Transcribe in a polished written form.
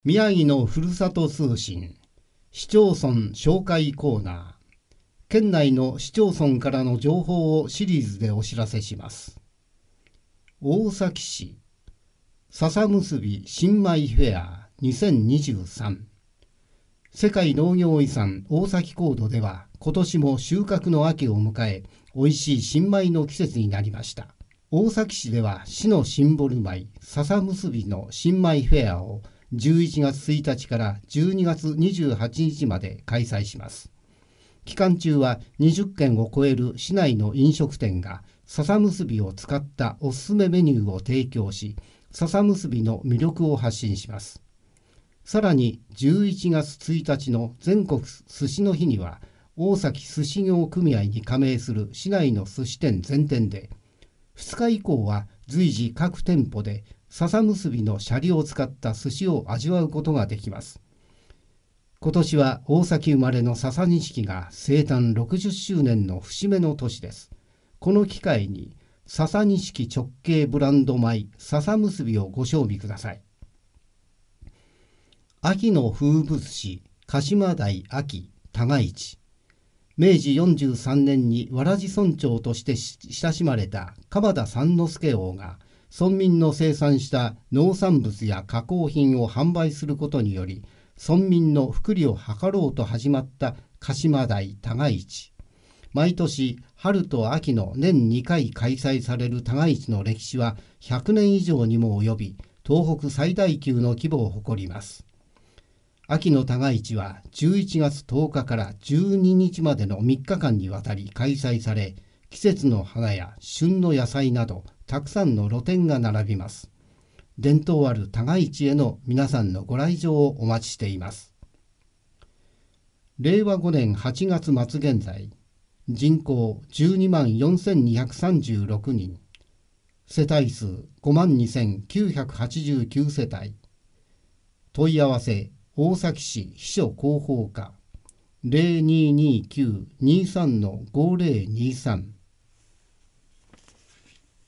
宮城のふるさと通信市町村紹介コーナー。県内の市町村からの情報をシリーズでお知らせします。大崎市笹結び新米フェア2023。世界農業遺産大崎コードでは今年も収穫の秋を迎え、美味しい新米の季節になりました。大崎市では市のシンボル米笹結びの新米フェアを11月1日から12月28日まで開催します。期間中は20軒を超える市内の飲食店が笹結びを使ったおすすめメニューを提供し、笹結びの魅力を発信します。さらに11月1日の全国寿司の日には、大崎寿司業組合に加盟する市内の寿司店全店で、2日以降は随時各店舗で笹結びのシャリを使った寿司を味わうことができます。今年は大崎生まれの笹錦が生誕60周年の節目の年です。この機会に笹錦直系ブランド米笹結びをご賞味ください。秋の風物詩鹿島台秋多賀市。明治43年にわらじ村長として親しまれた鎌田三之助王が、村民の生産した農産物や加工品を販売することにより、村民の福利を図ろうと始まった鹿島台多賀市。毎年春と秋の年2回開催される多賀市の歴史は100年以上にも及び、東北最大級の規模を誇ります。秋の多賀市は11月10日から12日までの3日間にわたり開催され、季節の花や旬の野菜などたくさんの露店が並びます。伝統ある多賀市への皆さんのご来場をお待ちしています。令和5年8月末現在、人口12万4236人、世帯数5万2989世帯。問い合わせ大崎市秘書広報課 0229-23-5023